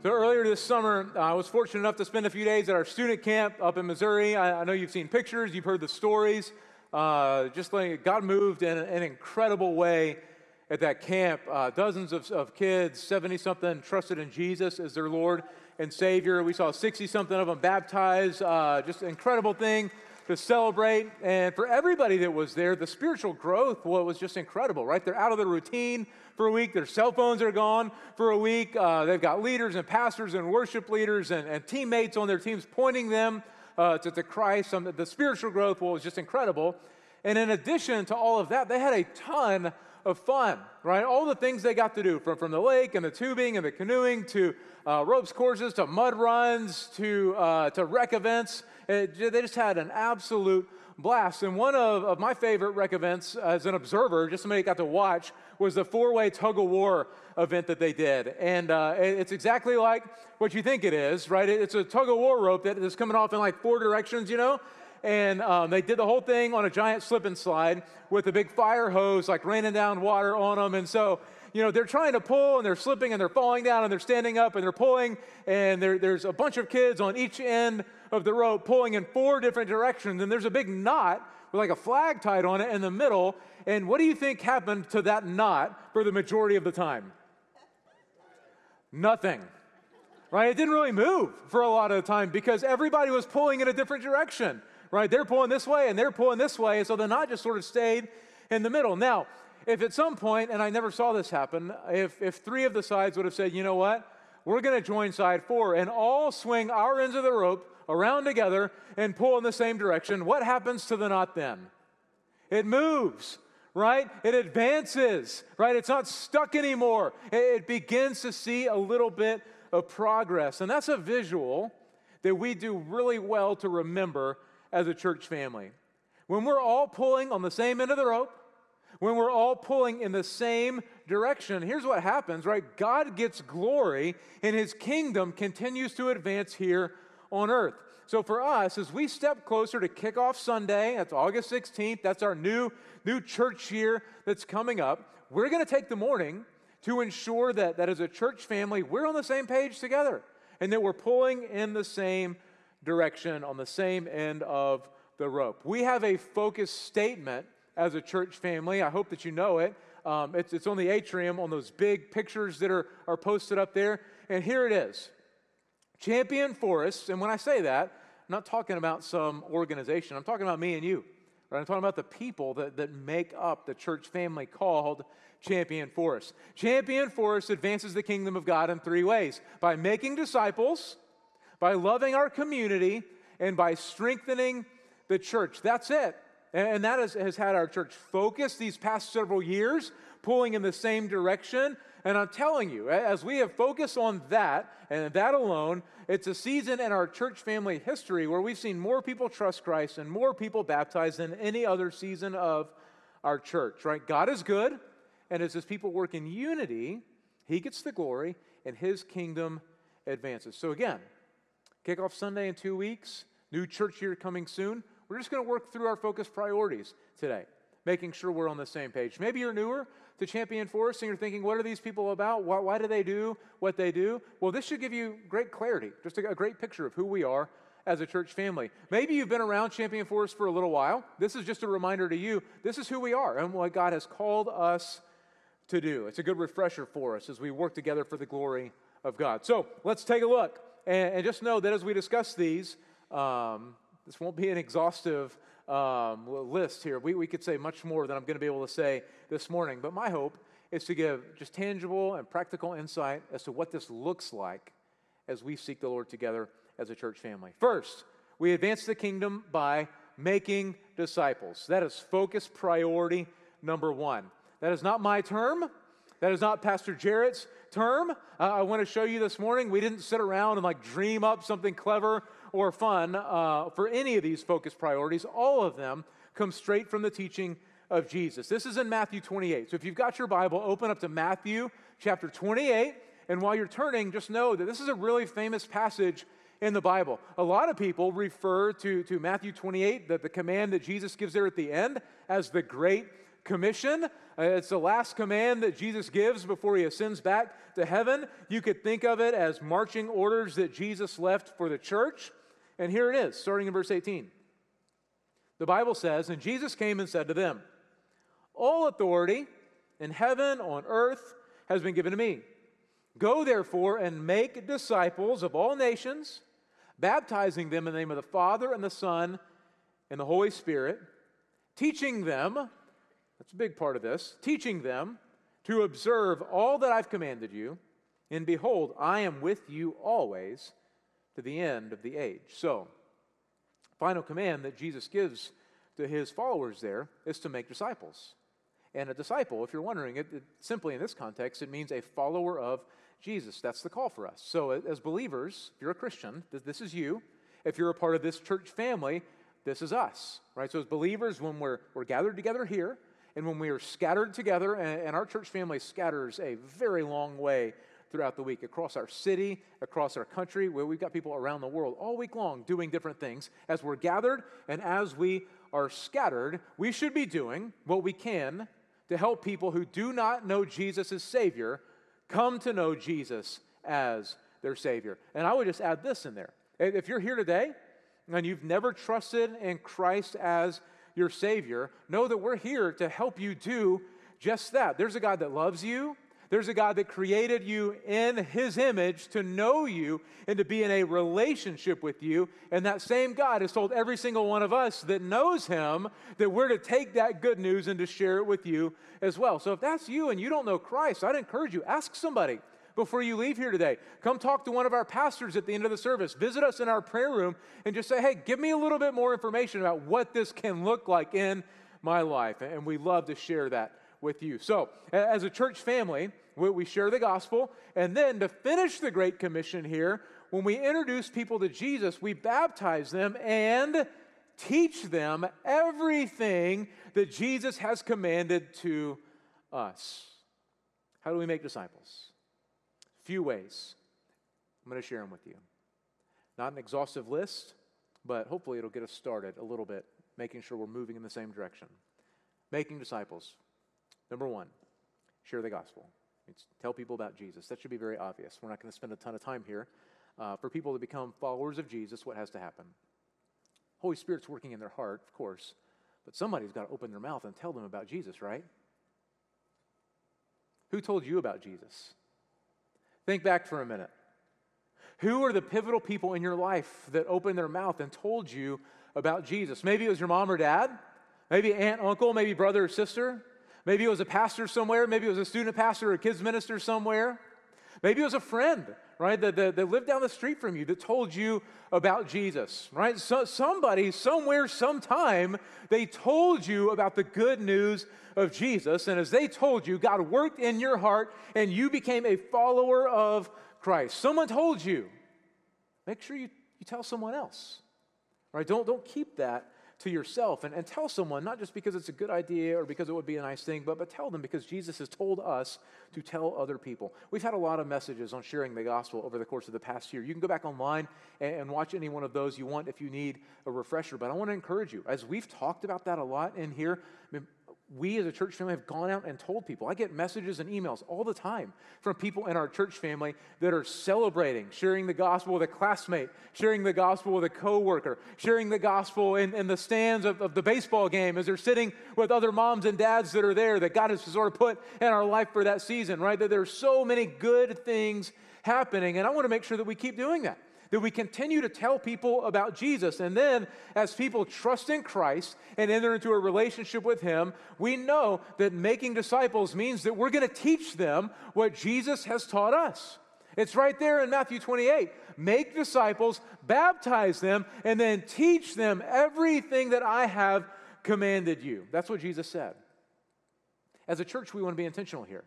So earlier this summer, I was fortunate enough to spend a few days at our student camp up in Missouri. I know you've seen pictures, you've heard the stories. Just like God moved in an incredible way at that camp. Dozens of kids, 70-something, trusted in Jesus as their Lord and Savior. We saw 60-something of them baptized. Just an incredible thing to celebrate. And for everybody that was there, the spiritual growth was just incredible, right? They're out of their routine for a week. Their cell phones are gone for a week. They've got leaders and pastors and worship leaders and teammates on their teams pointing them to Christ. The spiritual growth was just incredible. And in addition to all of that, they had a ton of fun, right? All the things they got to do, from the lake and the tubing and the canoeing to ropes courses to mud runs to rec events. They just had an absolute blast. And one of my favorite rec events as an observer, just somebody got to watch, was the four-way tug-of-war event that they did. And it's exactly like what you think it is, right? It's a tug-of-war rope that is coming off in like four directions, you know? And they did the whole thing on a giant slip and slide with a big fire hose, like raining down water on them. And so, you know, they're trying to pull and they're slipping and they're falling down and they're standing up and they're pulling. And there's a bunch of kids on each end of the rope pulling in four different directions. And there's a big knot with like a flag tied on it in the middle. And what do you think happened to that knot for the majority of the time? Nothing. Right? It didn't really move for a lot of the time because everybody was pulling in a different direction. Right? They're pulling this way and they're pulling this way, and so the knot just sort of stayed in the middle. Now, if at some point, and I never saw this happen, if three of the sides would have said, you know what, we're going to join side four and all swing our ends of the rope around together and pull in the same direction, what happens to the knot then? It moves, right? It advances, right? It's not stuck anymore. It begins to see a little bit of progress, and that's a visual that we do really well to remember as a church family. When we're all pulling on the same end of the rope, when we're all pulling in the same direction, here's what happens, right? God gets glory and his kingdom continues to advance here on earth. So for us, as we step closer to Kickoff Sunday, that's August 16th, that's our new church year that's coming up, we're going to take the morning to ensure that as a church family, we're on the same page together and that we're pulling in the same direction on the same end of the rope. We have a focus statement as a church family. I hope that you know it. It's on the atrium on those big pictures that are posted up there. And here it is. Champion Forest, and when I say that, I'm not talking about some organization. I'm talking about me and you. Right? I'm talking about the people that make up the church family called Champion Forest. Champion Forest advances the kingdom of God in three ways: by making disciples, by loving our community, and by strengthening the church. That's it. And that has had our church focused these past several years, pulling in the same direction. And I'm telling you, as we have focused on that, and that alone, it's a season in our church family history where we've seen more people trust Christ and more people baptized than any other season of our church, right? God is good, and as his people work in unity, he gets the glory and his kingdom advances. So again, Kickoff Sunday in 2 weeks, new church year coming soon. We're just going to work through our focus priorities today, making sure we're on the same page. Maybe you're newer to Champion Forest and you're thinking, what are these people about? Why do they do what they do? Well, this should give you great clarity, just a great picture of who we are as a church family. Maybe you've been around Champion Forest for a little while. This is just a reminder to you, this is who we are and what God has called us to do. It's a good refresher for us as we work together for the glory of God. So let's take a look. And just know that as we discuss these, this won't be an exhaustive list here. We could say much more than I'm going to be able to say this morning. But my hope is to give just tangible and practical insight as to what this looks like as we seek the Lord together as a church family. First, we advance the kingdom by making disciples. That is focus priority number one. That is not my term. That is not Pastor Jarrett's term. I want to show you this morning, we didn't sit around and like dream up something clever or fun for any of these focus priorities. All of them come straight from the teaching of Jesus. This is in Matthew 28. So if you've got your Bible, open up to Matthew chapter 28. And while you're turning, just know that this is a really famous passage in the Bible. A lot of people refer to Matthew 28, the command that Jesus gives there at the end, as the Great Commission. It's the last command that Jesus gives before he ascends back to heaven. You could think of it as marching orders that Jesus left for the church. And here it is, starting in verse 18. The Bible says, "And Jesus came and said to them, 'All authority in heaven, on earth, has been given to me. Go therefore and make disciples of all nations, baptizing them in the name of the Father and the Son and the Holy Spirit, teaching them,'" that's a big part of this, "teaching them to observe all that I've commanded you, and behold, I am with you always to the end of the age." So, final command that Jesus gives to his followers there is to make disciples. And a disciple, if you're wondering, it simply in this context, it means a follower of Jesus. That's the call for us. So as believers, if you're a Christian, this is you. If you're a part of this church family, this is us, right? So as believers, when we're gathered together here, and when we are scattered together, and our church family scatters a very long way throughout the week, across our city, across our country, where we've got people around the world all week long doing different things. As we're gathered and as we are scattered, we should be doing what we can to help people who do not know Jesus as Savior come to know Jesus as their Savior. And I would just add this in there. If you're here today and you've never trusted in Christ as your Savior, know that we're here to help you do just that. There's a God that loves you. There's a God that created you in His image to know you and to be in a relationship with you. And that same God has told every single one of us that knows Him that we're to take that good news and to share it with you as well. So if that's you and you don't know Christ, I'd encourage you, ask somebody before you leave here today. Come talk to one of our pastors at the end of the service. Visit us in our prayer room and just say, "Hey, give me a little bit more information about what this can look like in my life." And we love to share that with you. So, as a church family, we share the gospel, and then to finish the Great Commission here, when we introduce people to Jesus, we baptize them and teach them everything that Jesus has commanded to us. How do we make disciples? A few ways. I'm going to share them with you. Not an exhaustive list, but hopefully it'll get us started a little bit, making sure we're moving in the same direction. Making disciples. Number one, share the gospel. Tell people about Jesus. That should be very obvious. We're not going to spend a ton of time here. For people to become followers of Jesus, what has to happen? Holy Spirit's working in their heart, of course, but somebody's got to open their mouth and tell them about Jesus, right? Who told you about Jesus? Think back for a minute. Who are the pivotal people in your life that opened their mouth and told you about Jesus? Maybe it was your mom or dad, maybe aunt, uncle, maybe brother or sister. Maybe it was a pastor somewhere. Maybe it was a student pastor or a kids minister somewhere. Maybe it was a friend, right, that lived down the street from you that told you about Jesus, right? So somebody, somewhere, sometime, they told you about the good news of Jesus. And as they told you, God worked in your heart and you became a follower of Christ. Someone told you. Make sure you tell someone else, right? Don't keep that to yourself and tell someone, not just because it's a good idea or because it would be a nice thing, but tell them because Jesus has told us to tell other people. We've had a lot of messages on sharing the gospel over the course of the past year. You can go back online and watch any one of those you want if you need a refresher, but I want to encourage you, as we've talked about that a lot in here, we as a church family have gone out and told people. I get messages and emails all the time from people in our church family that are celebrating, sharing the gospel with a classmate, sharing the gospel with a coworker, sharing the gospel in the stands of the baseball game as they're sitting with other moms and dads that are there that God has sort of put in our life for that season, right? That there's so many good things happening, and I want to make sure that we keep doing that we continue to tell people about Jesus. And then as people trust in Christ and enter into a relationship with Him, we know that making disciples means that we're going to teach them what Jesus has taught us. It's right there in Matthew 28. Make disciples, baptize them, and then teach them everything that I have commanded you. That's what Jesus said. As a church, we want to be intentional here.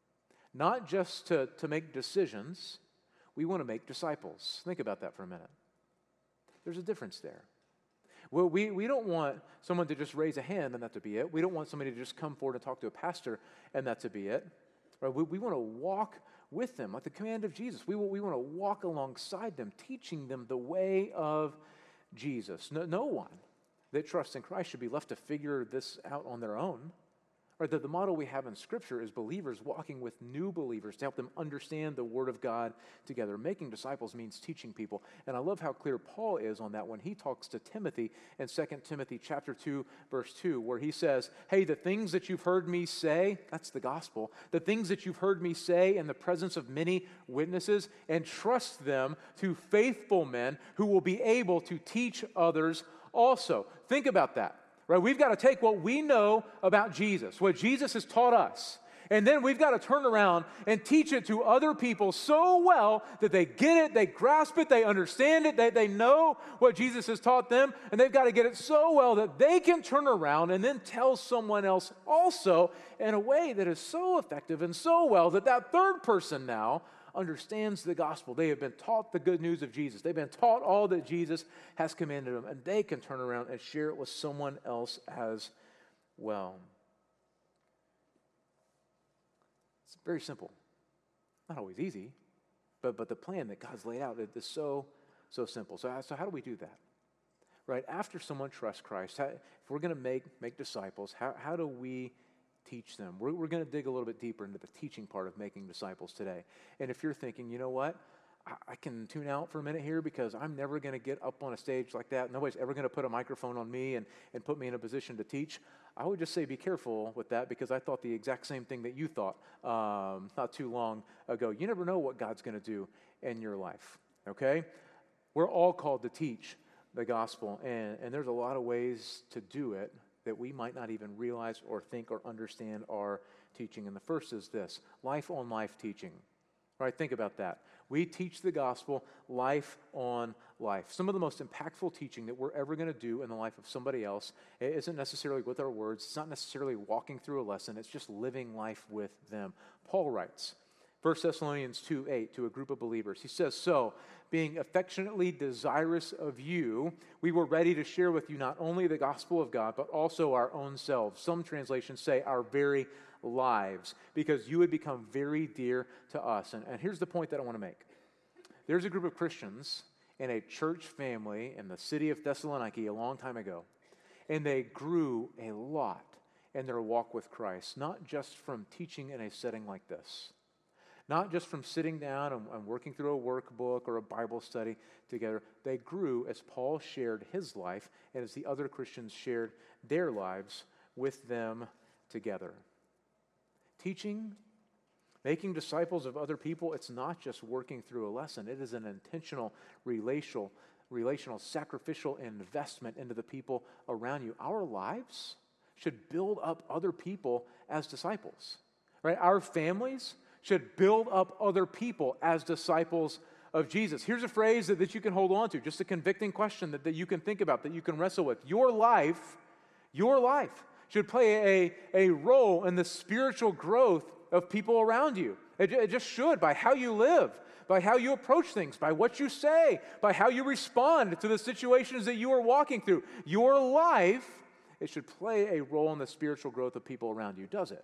Not just to make decisions. We want to make disciples. Think about that for a minute. There's a difference there. Well, we don't want someone to just raise a hand and that to be it. We don't want somebody to just come forward and talk to a pastor and that to be it. Right? We want to walk with them, like the command of Jesus. We want to walk alongside them, teaching them the way of Jesus. No one that trusts in Christ should be left to figure this out on their own. Right, that the model we have in Scripture is believers walking with new believers to help them understand the Word of God together. Making disciples means teaching people. And I love how clear Paul is on that when he talks to Timothy in 2 Timothy chapter 2, verse 2, where he says, hey, the things that you've heard me say, that's the gospel, the things that you've heard me say in the presence of many witnesses, entrust them to faithful men who will be able to teach others also. Think about that. Right, we've got to take what we know about Jesus, what Jesus has taught us, and then we've got to turn around and teach it to other people so well that they get it, they grasp it, they understand it, they know what Jesus has taught them, and they've got to get it so well that they can turn around and then tell someone else also in a way that is so effective and so well that that third person now understands the gospel. They have been taught the good news of Jesus. They've been taught all that Jesus has commanded them, and they can turn around and share it with someone else as well. It's very simple. Not always easy, but the plan that God's laid out is so simple. So how do we do that? Right? After someone trusts Christ, if we're going to make disciples, how do we teach them? We're going to dig a little bit deeper into the teaching part of making disciples today. And if you're thinking, you know what, I can tune out for a minute here because I'm never going to get up on a stage like that. Nobody's ever going to put a microphone on me and put me in a position to teach. I would just say be careful with that because I thought the exact same thing that you thought not too long ago. You never know what God's going to do in your life, okay? We're all called to teach the gospel, and there's a lot of ways to do it that we might not even realize or think or understand our teaching. And the first is this, life on life teaching. All right, think about that. We teach the gospel life on life. Some of the most impactful teaching that we're ever going to do in the life of somebody else isn't necessarily with our words. It's not necessarily walking through a lesson. It's just living life with them. Paul writes, 1 Thessalonians 2:8 to a group of believers. He says, so, being affectionately desirous of you, we were ready to share with you not only the gospel of God, but also our own selves. Some translations say our very lives, because you would become very dear to us. And here's the point that I want to make. There's a group of Christians in a church family in the city of Thessaloniki a long time ago, and they grew a lot in their walk with Christ, not just from teaching in a setting like this. Not just from sitting down and working through a workbook or a Bible study together. They grew as Paul shared his life and as the other Christians shared their lives with them together. Teaching, making disciples of other people, it's not just working through a lesson. It is an intentional, relational, sacrificial investment into the people around you. Our lives should build up other people as disciples. Right? Our families should build up other people as disciples of Jesus. Here's a phrase that you can hold on to, just a convicting question that you can think about, that you can wrestle with. Your life should play a role in the spiritual growth of people around you. It just should, by how you live, by how you approach things, by what you say, by how you respond to the situations that you are walking through. Your life, it should play a role in the spiritual growth of people around you. Does it?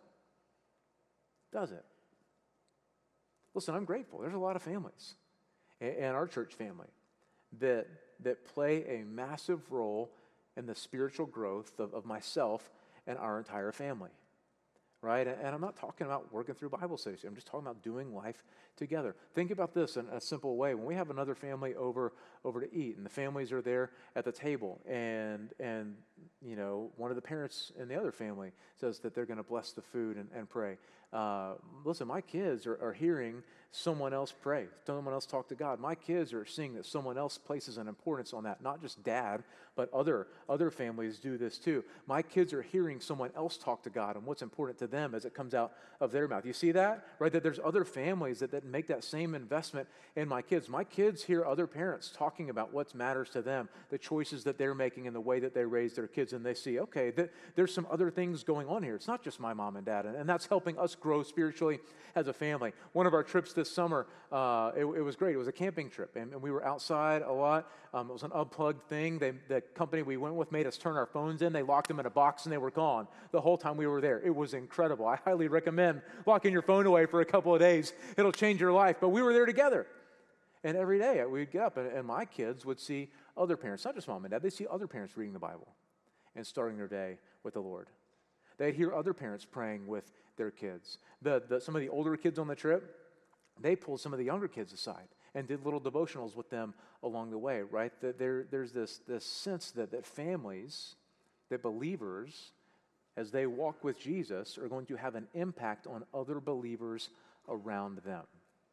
Does it? Listen, I'm grateful. There's a lot of families in our church family that play a massive role in the spiritual growth of myself and our entire family, right? And I'm not talking about working through Bible studies. I'm just talking about doing life together. Think about this in a simple way. When we have another family over to eat, and the families are there at the table, and you know, one of the parents in the other family says that they're going to bless the food and pray. Listen, my kids are hearing someone else pray, someone else talk to God. My kids are seeing that someone else places an importance on that, not just dad, but other families do this too. My kids are hearing someone else talk to God and what's important to them as it comes out of their mouth. You see that? Right? That there's other families that make that same investment in my kids. My kids hear other parents talking about what matters to them, the choices that they're making and the way that they raise their kids, and they see, okay, there's some other things going on here. It's not just my mom and dad, and that's helping us grow spiritually as a family. One of our trips this summer, it was great. It was a camping trip, and we were outside a lot. It was an unplugged thing. The company we went with made us turn our phones in. They locked them in a box, and they were gone the whole time we were there. It was incredible. I highly recommend locking your phone away for a couple of days. It'll change your life. But we were there together. And every day we'd get up, and my kids would see other parents, not just mom and dad, they'd see other parents reading the Bible and starting their day with the Lord. They'd hear other parents praying with their kids. Some of the older kids on the trip, they pulled some of the younger kids aside and did little devotionals with them along the way, right? There's this sense that families, that believers, as they walk with Jesus, are going to have an impact on other believers around them.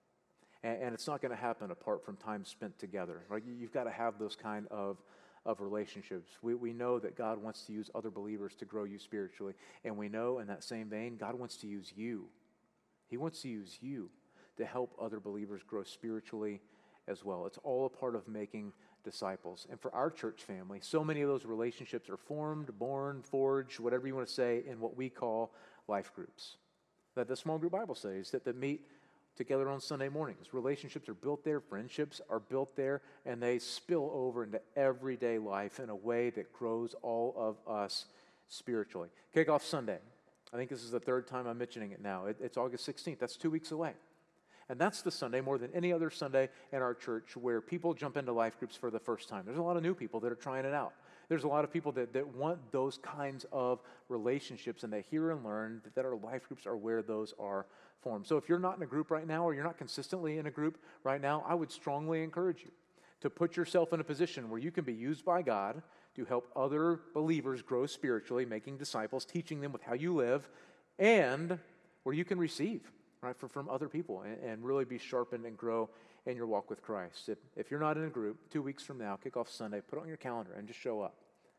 And it's not going to happen apart from time spent together, right? You've got to have those kind of relationships. We know that God wants to use other believers to grow you spiritually. And we know in that same vein, God wants to use you. He wants to use you to help other believers grow spiritually as well. It's all a part of making disciples. And for our church family, so many of those relationships are formed, born, forged, whatever you want to say, in what we call life groups. That the small group Bible studies that meet together on Sunday mornings. Relationships are built there, friendships are built there, and they spill over into everyday life in a way that grows all of us spiritually. Kickoff Sunday. I think this is the third time I'm mentioning it now. It's August 16th. That's 2 weeks away. And that's the Sunday, more than any other Sunday in our church, where people jump into life groups for the first time. There's a lot of new people that are trying it out. There's a lot of people that want those kinds of relationships, and they hear and learn that our life groups are where those are formed. So if you're not in a group right now, or you're not consistently in a group right now, I would strongly encourage you to put yourself in a position where you can be used by God to help other believers grow spiritually, making disciples, teaching them with how you live, and where you can receive, right, from other people and really be sharpened and grow in your walk with Christ. If you're not in a group, 2 weeks from now, kickoff Sunday, put it on your calendar and just show up.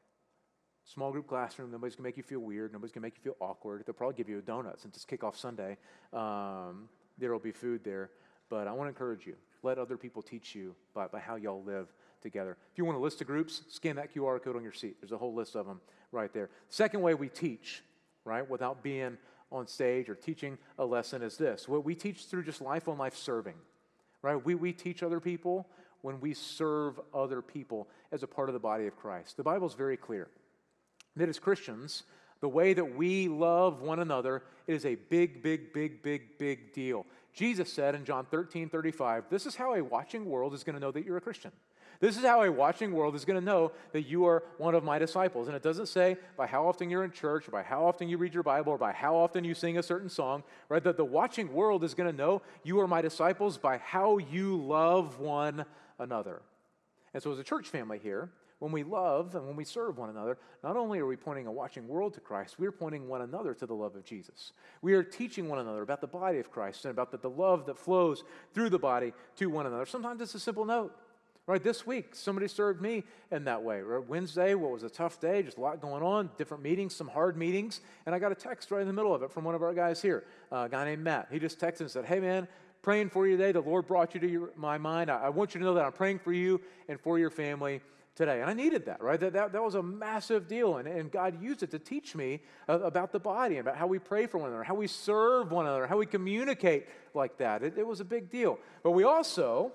Small group classroom, nobody's going to make you feel weird, nobody's going to make you feel awkward. They'll probably give you a donut since it's kickoff Sunday. There will be food there, but I want to encourage you. Let other people teach you by how y'all live together. If you want a list of groups, scan that QR code on your seat. There's a whole list of them right there. Second way we teach, right, without being on stage or teaching a lesson is this. What we teach through just life-on-life serving, right? We teach other people when we serve other people as a part of the body of Christ. The Bible's very clear that as Christians, the way that we love one another is a big, big, big, big, big deal. Jesus said in John 13:35, this is how a watching world is going to know that you're a Christian. This is how a watching world is going to know that you are one of my disciples. And it doesn't say by how often you're in church, or by how often you read your Bible, or by how often you sing a certain song, right? That the watching world is going to know you are my disciples by how you love one another. And so as a church family here, when we love and when we serve one another, not only are we pointing a watching world to Christ, we're pointing one another to the love of Jesus. We are teaching one another about the body of Christ and about the love that flows through the body to one another. Sometimes it's a simple note. Right, this week, somebody served me in that way. Right? Wednesday, what was a tough day, just a lot going on, different meetings, some hard meetings, and I got a text right in the middle of it from one of our guys here, a guy named Matt. He just texted and said, hey man, praying for you today. The Lord brought you to my mind. I want you to know that I'm praying for you and for your family today. And I needed that, right? That was a massive deal, and God used it to teach me about the body, about how we pray for one another, how we serve one another, how we communicate like that. It was a big deal. But we also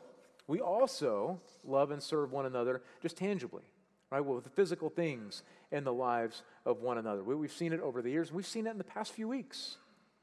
love and serve one another just tangibly, right? With the physical things in the lives of one another. We've seen it over the years, and we've seen it in the past few weeks.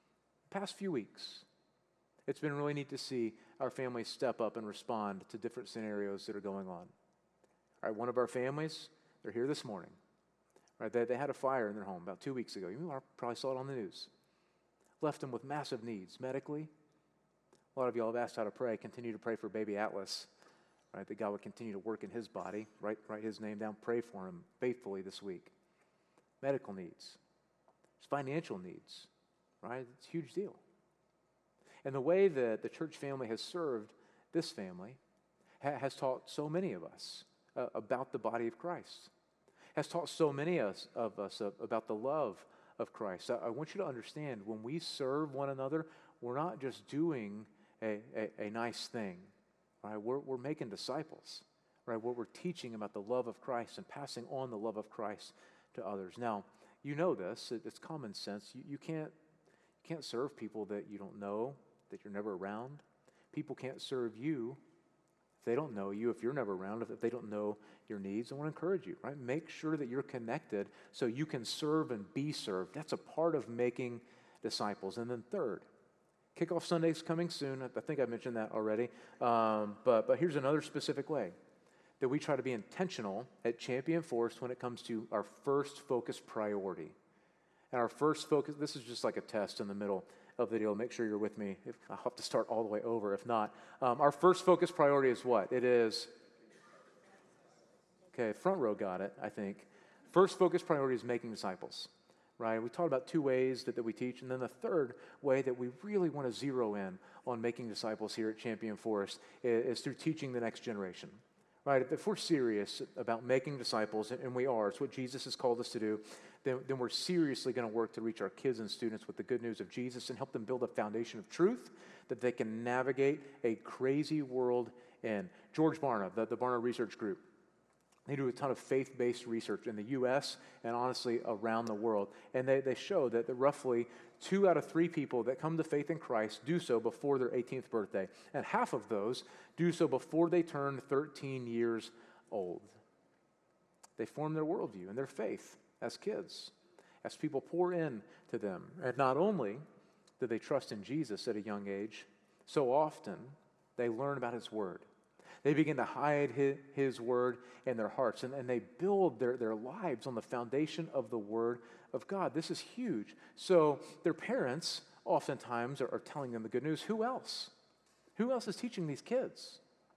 It's been really neat to see our families step up and respond to different scenarios that are going on. All right, one of our families, they're here this morning. Right, they had a fire in their home about 2 weeks ago. You probably saw it on the news. Left them with massive needs medically. A lot of y'all have asked how to pray. Continue to pray for baby Atlas, right? That God would continue to work in his body. Write his name down. Pray for him faithfully this week. Medical needs. There's financial needs, right? It's a huge deal. And the way that the church family has served this family has taught so many of us about the body of Christ. Has taught so many of us about the love of Christ. I want you to understand, when we serve one another, we're not just doing a nice thing, right? We're making disciples, right? We're teaching about the love of Christ and passing on the love of Christ to others. Now, you know this. It's common sense. You can't serve people that you don't know, that you're never around. People can't serve you if they don't know you, if you're never around, if they don't know your needs. I want to encourage you, right? Make sure that you're connected so you can serve and be served. That's a part of making disciples. And then third, Kickoff Sunday's coming soon. I think I mentioned that already. But here's another specific way that we try to be intentional at Champion Forest when it comes to our first focus priority. And our first focus, this is just like a test in the middle of the deal. Make sure you're with me. I'll have to start all the way over if not. Our first focus priority is what? It is, okay, front row got it, I think. First focus priority is making disciples, right? We talked about two ways that we teach, and then the third way that we really want to zero in on making disciples here at Champion Forest is through teaching the next generation, right? If we're serious about making disciples, and we are, it's what Jesus has called us to do, then we're seriously going to work to reach our kids and students with the good news of Jesus and help them build a foundation of truth that they can navigate a crazy world in. George Barna, the Barna Research Group, they do a ton of faith-based research in the U.S. and honestly around the world. And they show that roughly 2 out of 3 people that come to faith in Christ do so before their 18th birthday. And half of those do so before they turn 13 years old. They form their worldview and their faith as kids, as people pour in to them. And not only do they trust in Jesus at a young age, so often they learn about his word. They begin to hide his word in their hearts, and they build their lives on the foundation of the word of God. This is huge. So their parents oftentimes are telling them the good news. Who else? Who else is teaching these kids?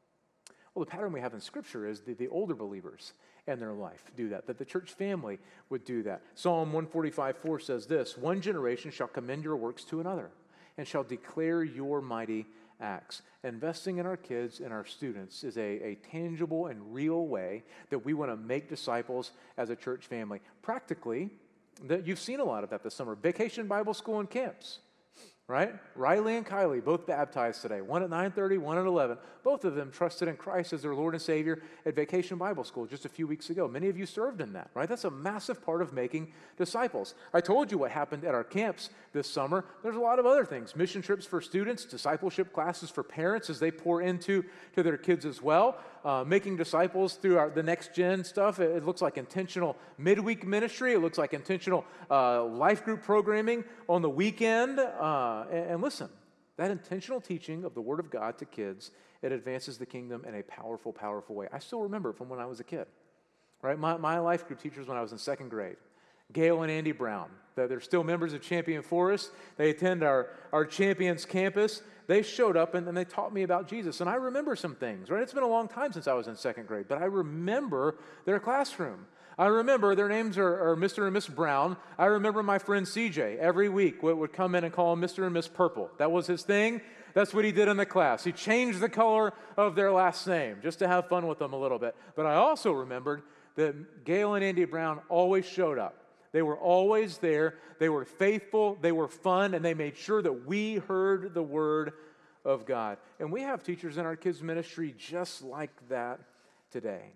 Well, the pattern we have in Scripture is the older believers in their life do that the church family would do that. Psalm 145:4 says this, "One generation shall commend your works to another, and shall declare your mighty acts." Investing in our kids and our students is a tangible and real way that we want to make disciples as a church family. Practically, you've seen a lot of that this summer. Vacation Bible School and camps, right? Riley and Kylie, both baptized today. One at 9:30, one at 11. Both of them trusted in Christ as their Lord and Savior at Vacation Bible School just a few weeks ago. Many of you served in that, right? That's a massive part of making disciples. I told you what happened at our camps this summer. There's a lot of other things. Mission trips for students, discipleship classes for parents as they pour into their kids as well. Making disciples through the next gen stuff. It looks like intentional midweek ministry. It looks like intentional life group programming on the weekend. And listen, that intentional teaching of the Word of God to kids, it advances the kingdom in a powerful, powerful way. I still remember it from when I was a kid, right? My life group teachers when I was in second grade, Gail and Andy Brown, they're still members of Champion Forest. They attend our Champions campus. They showed up and they taught me about Jesus. And I remember some things, right? It's been a long time since I was in second grade, but I remember their classroom. I remember their names are Mr. and Miss Brown. I remember my friend CJ every week would come in and call him Mr. and Miss Purple. That was his thing. That's what he did in the class. He changed the color of their last name just to have fun with them a little bit. But I also remembered that Gail and Andy Brown always showed up. They were always there. They were faithful. They were fun. And they made sure that we heard the word of God. And we have teachers in our kids' ministry just like that today.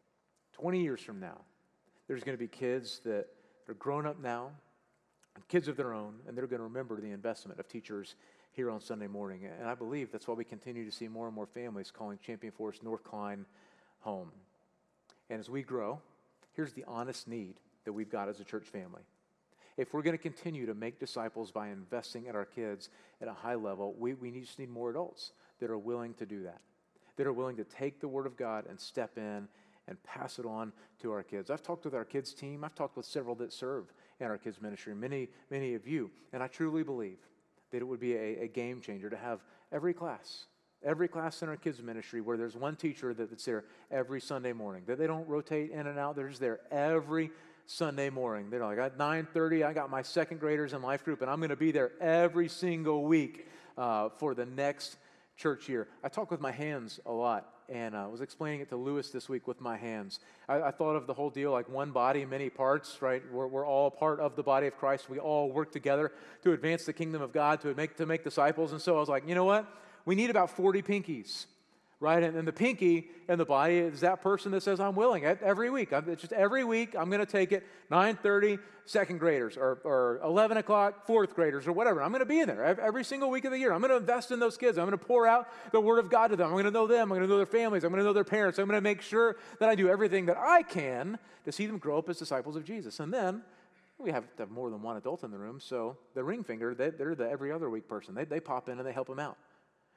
20 years from now, there's going to be kids that are grown up now, kids of their own, and they're going to remember the investment of teachers here on Sunday morning. And I believe that's why we continue to see more and more families calling Champion Forest North Klein home. And as we grow, here's the honest need that we've got as a church family. If we're going to continue to make disciples by investing in our kids at a high level, we just need more adults that are willing to do that, that are willing to take the Word of God and step in and pass it on to our kids. I've talked with our kids team. I've talked with several that serve in our kids ministry, many of you, and I truly believe that it would be a game changer to have every class in our kids ministry where there's one teacher that's there every Sunday morning, that they don't rotate in and out. They're just there every Sunday morning. They're like, at 9:30, I got my second graders in life group, and I'm going to be there every single week for the next church year. I talk with my hands a lot, and I was explaining it to Lewis this week with my hands. I thought of the whole deal like one body, many parts, right? We're all part of the body of Christ. We all work together to advance the kingdom of God, to make disciples. And so I was like, you know what? We need about 40 pinkies, right? And the pinky in the body is that person that says, I'm willing every week. It's just every week I'm going to take it, 9:30, second graders, or 11 o'clock, fourth graders, or whatever. I'm going to be in there every single week of the year. I'm going to invest in those kids. I'm going to pour out the Word of God to them. I'm going to know them. I'm going to know their families. I'm going to know their parents. I'm going to make sure that I do everything that I can to see them grow up as disciples of Jesus. And then we have to have more than one adult in the room, so the ring finger, they're the every other week person. They pop in and they help them out.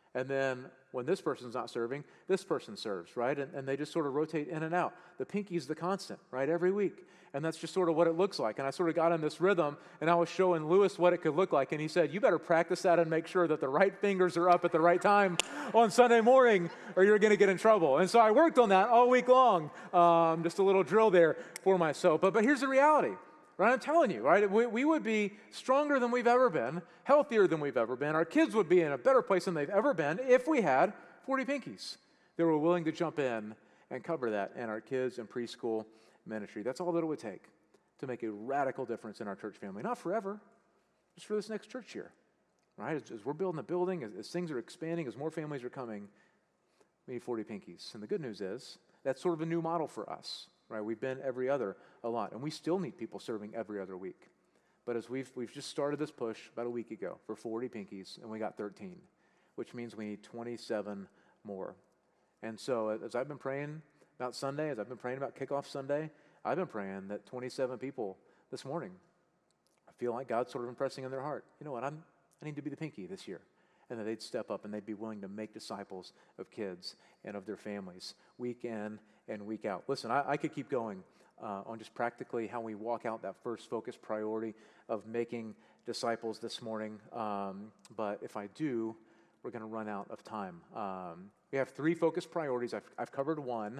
And then when this person's not serving, this person serves, right? And they just sort of rotate in and out. The pinky's the constant, right, every week. And that's just sort of what it looks like. And I sort of got in this rhythm, and I was showing Lewis what it could look like. And he said, you better practice that and make sure that the right fingers are up at the right time on Sunday morning, or you're going to get in trouble. And so I worked on that all week long, just a little drill there for myself. But here's the reality. Right, I'm telling you, right? We would be stronger than we've ever been, healthier than we've ever been. Our kids would be in a better place than they've ever been if we had 40 pinkies that were willing to jump in and cover that in our kids and preschool ministry. That's all that it would take to make a radical difference in our church family. Not forever, just for this next church year, right? As we're building the building, as things are expanding, as more families are coming, we need 40 pinkies. And the good news is that's sort of a new model for us. Right, we've been every other a lot, and we still need people serving every other week. But as we've just started this push about a week ago for 40 pinkies, and we got 13, which means we need 27 more. And so as I've been praying about Sunday, as I've been praying about Kickoff Sunday, I've been praying that 27 people this morning, I feel like God's sort of impressing in their heart, you know what, I need to be the pinky this year. And that they'd step up and they'd be willing to make disciples of kids and of their families week in and week out. Listen, I could keep going on just practically how we walk out that first focus priority of making disciples this morning. But if I do, we're going to run out of time. We have 3 focus priorities. I've covered one.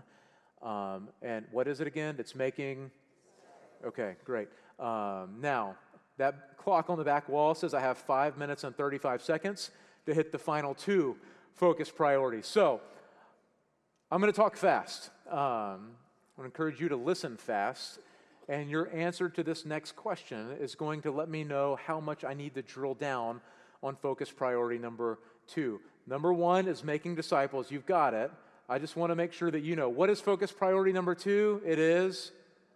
And what is it again? It's making... Okay, great. Now, that clock on the back wall says I have 5 minutes and 35 seconds to hit the final 2 focus priorities. So, I'm going to talk fast. I'm going to encourage you to listen fast, and your answer to this next question is going to let me know how much I need to drill down on focus priority number 2. Number 1 is making disciples. You've got it. I just want to make sure that you know. What is focus priority number 2? It is...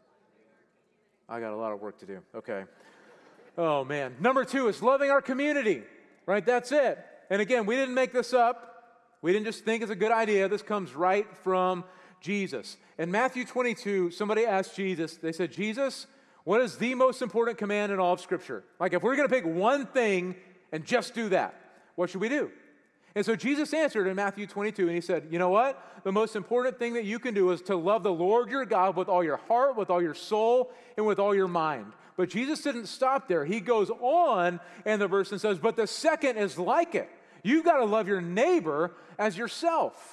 I got a lot of work to do. Okay. Oh, man. Number 2 is loving our community. Right? That's it. And again, we didn't make this up. We didn't just think it's a good idea. This comes right from Jesus. In Matthew 22, somebody asked Jesus, they said, Jesus, what is the most important command in all of Scripture? Like, if we're going to pick one thing and just do that, what should we do? And so Jesus answered in Matthew 22, and he said, you know what? The most important thing that you can do is to love the Lord your God with all your heart, with all your soul, and with all your mind. But Jesus didn't stop there. He goes on in the verse and says, but the second is like it. You've got to love your neighbor as yourself.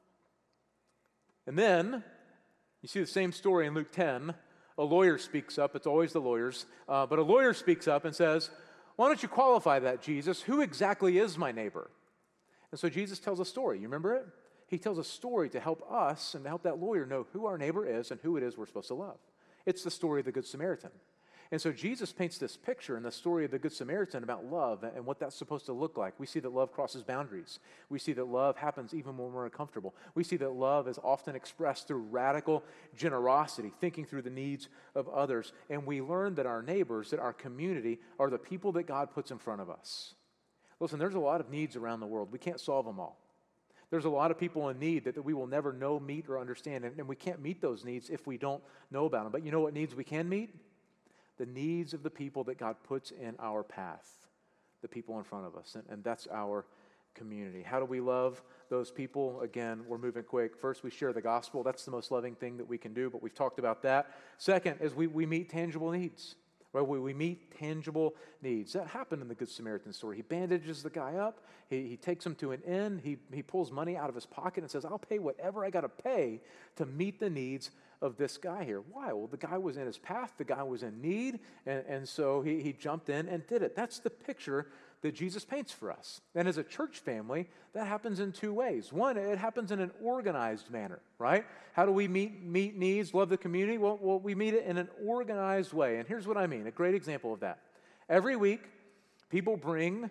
And then, you see the same story in Luke 10. A lawyer speaks up. It's always the lawyers. But a lawyer speaks up and says, why don't you qualify that, Jesus? Who exactly is my neighbor? And so Jesus tells a story. You remember it? He tells a story to help us and to help that lawyer know who our neighbor is and who it is we're supposed to love. It's the story of the Good Samaritan. And so Jesus paints this picture in the story of the Good Samaritan about love and what that's supposed to look like. We see that love crosses boundaries. We see that love happens even when we're uncomfortable. We see that love is often expressed through radical generosity, thinking through the needs of others. And we learn that our neighbors, that our community, are the people that God puts in front of us. Listen, there's a lot of needs around the world. We can't solve them all. There's a lot of people in need that we will never know, meet, or understand. And we can't meet those needs if we don't know about them. But you know what needs we can meet? The needs of the people that God puts in our path, the people in front of us, and that's our community. How do we love those people? Again, we're moving quick. First, we share the gospel. That's the most loving thing that we can do, but we've talked about that. Second is we meet tangible needs. Right? We meet tangible needs. That happened in the Good Samaritan story. He bandages the guy up. He takes him to an inn. He pulls money out of his pocket and says, I'll pay whatever I got to pay to meet the needs of this guy here. Why? Well, the guy was in his path. The guy was in need. And so he jumped in and did it. That's the picture that Jesus paints for us. And as a church family, that happens in 2 ways. One, it happens in an organized manner, right? How do we meet needs, love the community? Well, we meet it in an organized way. And here's what I mean, a great example of that. Every week, people bring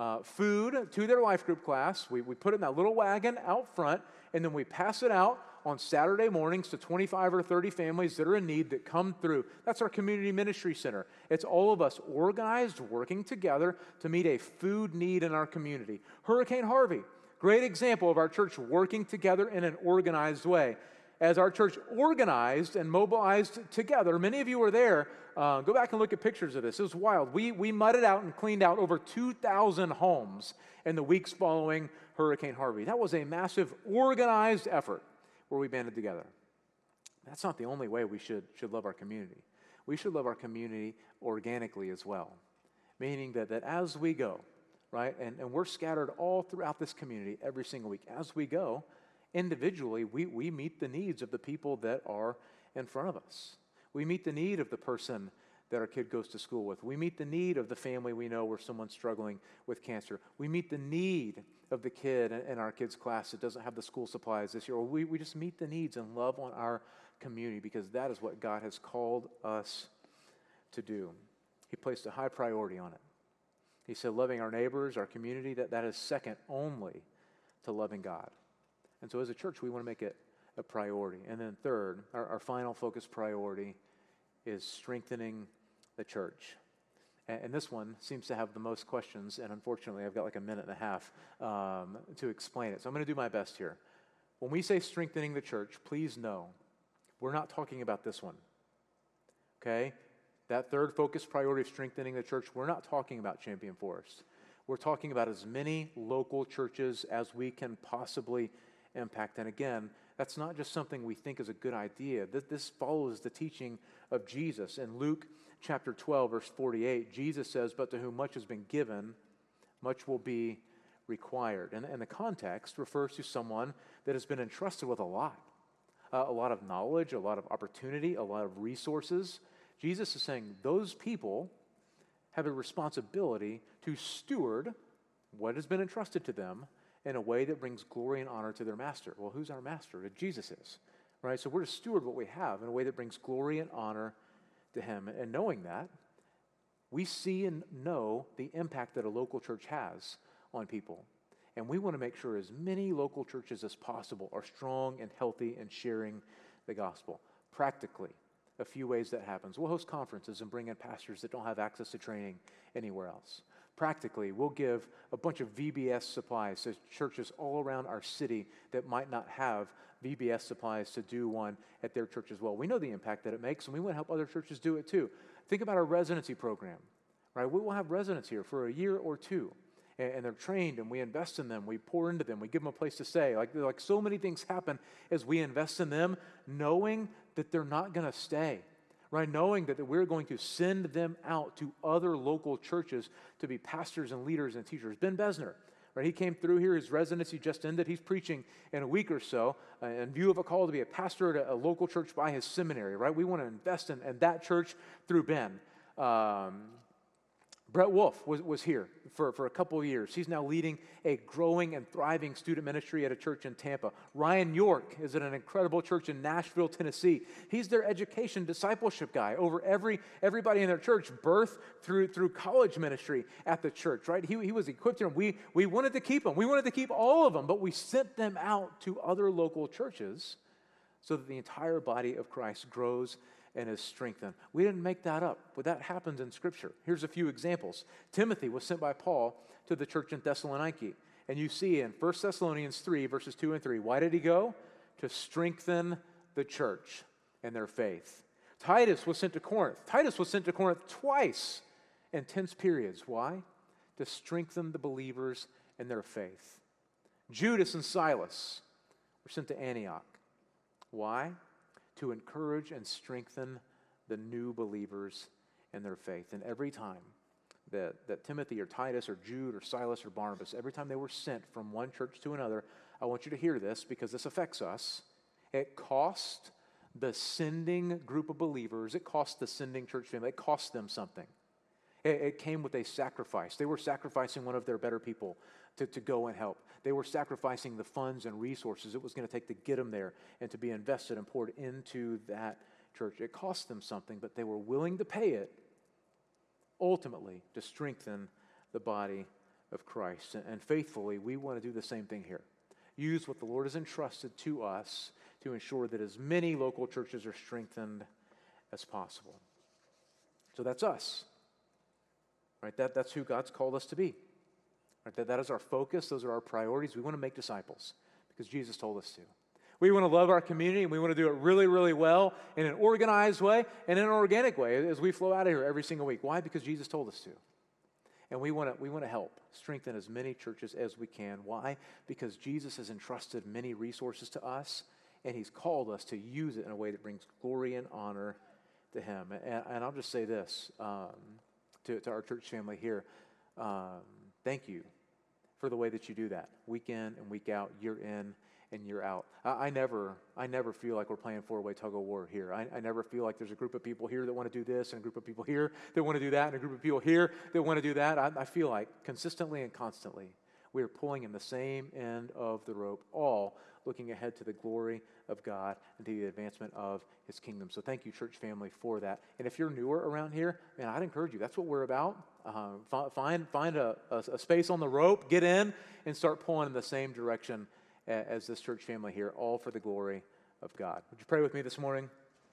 food to their life group class. We put it in that little wagon out front, and then we pass it out on Saturday mornings to 25 or 30 families that are in need that come through. That's our community ministry center. It's all of us organized, working together to meet a food need in our community. Hurricane Harvey, great example of our church working together in an organized way. as our church organized and mobilized together. Many of you were there. Go back and look at pictures of this. It was wild. We mudded out and cleaned out over 2,000 homes in the weeks following Hurricane Harvey. That was a massive organized effort where we banded together. That's not the only way we should love our community. We should love our community organically as well, meaning that as we go, right, and we're scattered all throughout this community every single week. As we go, individually, we meet the needs of the people that are in front of us. We meet the need of the person that our kid goes to school with. We meet the need of the family we know where someone's struggling with cancer. We meet the need of the kid in our kid's class that doesn't have the school supplies this year. Or we just meet the needs and love on our community because that is what God has called us to do. He placed a high priority on it. He said loving our neighbors, our community, that is second only to loving God. And so as a church, we want to make it a priority. And then third, our final focus priority is strengthening the church. And this one seems to have the most questions, and unfortunately, I've got like a minute and a half to explain it. So I'm going to do my best here. When we say strengthening the church, please know, we're not talking about this one, okay? That third focus priority of strengthening the church, we're not talking about Champion Forest. We're talking about as many local churches as we can possibly impact. And again, that's not just something we think is a good idea. This follows the teaching of Jesus. In Luke chapter 12, verse 48, Jesus says, "But to whom much has been given, much will be required." And the context refers to someone that has been entrusted with a lot of knowledge, a lot of opportunity, a lot of resources. Jesus is saying those people have a responsibility to steward what has been entrusted to them in a way that brings glory and honor to their master. Well, who's our master? Jesus is, right? So we're to steward what we have in a way that brings glory and honor to him. And knowing that, we see and know the impact that a local church has on people. And we want to make sure as many local churches as possible are strong and healthy and sharing the gospel. Practically, a few ways that happens. We'll host conferences and bring in pastors that don't have access to training anywhere else. Practically, we'll give a bunch of VBS supplies to churches all around our city that might not have VBS supplies to do one at their church as well. We know the impact that it makes, and we want to help other churches do it too. Think about our residency program, right? We will have residents here for a year or two, and they're trained, and we invest in them. We pour into them. We give them a place to stay. Like so many things happen as we invest in them, knowing that they're not going to stay. Right, knowing that we're going to send them out to other local churches to be pastors and leaders and teachers. Ben Besner, right, he came through here, his residency just ended. He's preaching in a week or so in view of a call to be a pastor at a local church by his seminary, right? We want to invest in that church through Ben. Brett Wolf was here for a couple of years. He's now leading a growing and thriving student ministry at a church in Tampa. Ryan York is at an incredible church in Nashville, Tennessee. He's their education discipleship guy over everybody in their church, birth through college ministry at the church, right? He was equipped here. We wanted to keep him. We wanted to keep all of them, but we sent them out to other local churches so that the entire body of Christ grows and is strengthened. We didn't make that up, but that happens in Scripture. Here's a few examples. Timothy was sent by Paul to the church in Thessaloniki. And you see in 1 Thessalonians 3, verses 2 and 3, why did he go? To strengthen the church in their faith. Titus was sent to Corinth. Titus was sent to Corinth twice in tense periods. Why? To strengthen the believers in their faith. Judas and Silas were sent to Antioch. Why? To encourage and strengthen the new believers in their faith. And every time that Timothy or Titus or Jude or Silas or Barnabas, every time they were sent from one church to another, I want you to hear this because this affects us. It cost the sending group of believers, it cost the sending church family, it cost them something. It came with a sacrifice. They were sacrificing one of their better people to go and help. They were sacrificing the funds and resources it was going to take to get them there and to be invested and poured into that church. It cost them something, but they were willing to pay it ultimately to strengthen the body of Christ. And faithfully, we want to do the same thing here. Use what the Lord has entrusted to us to ensure that as many local churches are strengthened as possible. So that's us. Right? That's who God's called us to be. Right? That is our focus. Those are our priorities. We want to make disciples because Jesus told us to. We want to love our community, and we want to do it really, really well in an organized way and in an organic way as we flow out of here every single week. Why? Because Jesus told us to. And we want to help strengthen as many churches as we can. Why? Because Jesus has entrusted many resources to us, and he's called us to use it in a way that brings glory and honor to him. And I'll just say this to our church family here. Thank you for the way that you do that, week in and week out, year in and year out. I never feel like we're playing four-way tug of war here. I never feel like there's a group of people here that want to do this and a group of people here that want to do that and a group of people here that want to do that. I feel like consistently and constantly we are pulling in the same end of the rope, all looking ahead to the glory of God and to the advancement of his kingdom. So thank you, church family, for that. And if you're newer around here, man, I'd encourage you. That's what we're about. Find a space on the rope, get in, and start pulling in the same direction as this church family here, all for the glory of God. Would you pray with me this morning?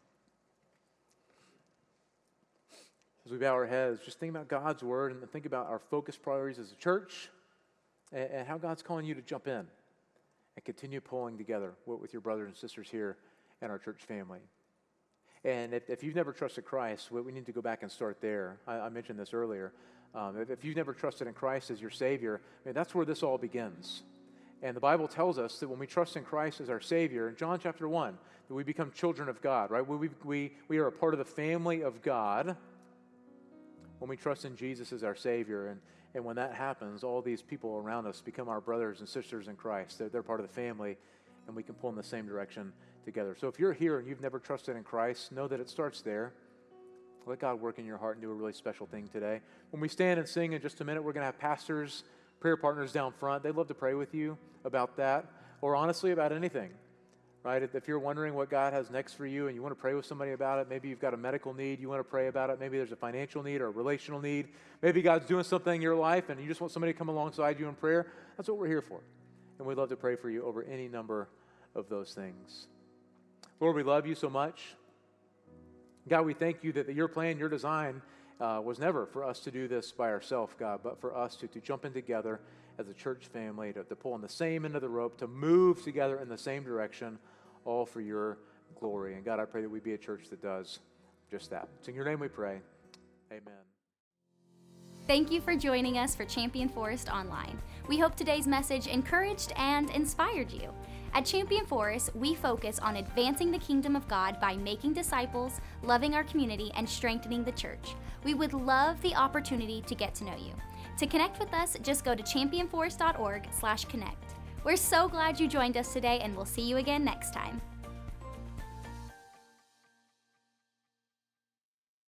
As we bow our heads, just think about God's word and think about our focus priorities as a church and how God's calling you to jump in and continue pulling together with your brothers and sisters here in our church family. And if you've never trusted Christ, we need to go back and start there. I mentioned this earlier. If you've never trusted in Christ as your Savior, that's where this all begins. And the Bible tells us that when we trust in Christ as our Savior, in John chapter 1, that we become children of God, right? We are a part of the family of God when we trust in Jesus as our Savior. And when that happens, all these people around us become our brothers and sisters in Christ. They're part of the family, and we can pull in the same direction together. So if you're here and you've never trusted in Christ, know that it starts there. Let God work in your heart and do a really special thing today. When we stand and sing in just a minute, we're going to have pastors, prayer partners down front. They'd love to pray with you about that, or honestly about anything, right? If you're wondering what God has next for you and you want to pray with somebody about it, maybe you've got a medical need, you want to pray about it, maybe there's a financial need or a relational need, maybe God's doing something in your life and you just want somebody to come alongside you in prayer, that's what we're here for. And we'd love to pray for you over any number of those things. Lord, we love you so much. God, we thank you that your plan, your design was never for us to do this by ourselves, God, but for us to jump in together as a church family, to pull on the same end of the rope, to move together in the same direction, all for your glory. And God, I pray that we be a church that does just that. It's in your name we pray. Amen. Thank you for joining us for Champion Forest Online. We hope today's message encouraged and inspired you. At Champion Forest, we focus on advancing the kingdom of God by making disciples, loving our community, and strengthening the church. We would love the opportunity to get to know you. To connect with us, just go to championforest.org/connect. We're so glad you joined us today, and we'll see you again next time.